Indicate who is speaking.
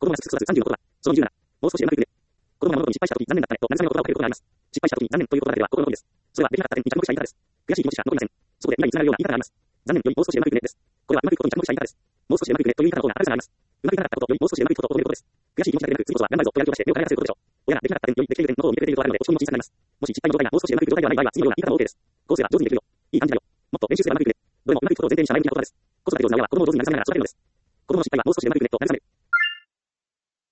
Speaker 1: 供が少しずつ36は、その27、もう少しうまくいくね。子供が物事に失敗したとき、残念だったねと慰めの言葉をかけることがあります。失敗したときに残念という言葉だけでは心の声です。それはできなかった点に着目した言い方です。悔しい気持ちしか残りません。そこで未来につながるような言い方があります。残念よりもう少しうまくいくねです。これはうまくいくことに着目した言い方です。もう少しうまくいくねという言い方の方が明るさがあります。うまくいかなかったことよりもう少しうまくいくことを求めることです。悔しい気持ちだけでなく、次こそは頑張るぞとやる気を出して目を輝かせることでしょう。親ができなかった点よりできている点のことを見てくれているとあるので、落ち込みも小さくなります。もし失敗の状態がもう少しうまくいく状態ではない場合は、次のような言い方も OK です。こうすれば上手にできるよ。いい感じだよ。もっと練習すればうまくいくね。どれもうまくいくことを前提にした前向きな言葉です。子育て上手な親は子供を上手に慰めながら育てるのです。子供の失敗はもう少しうまくいくねと慰める。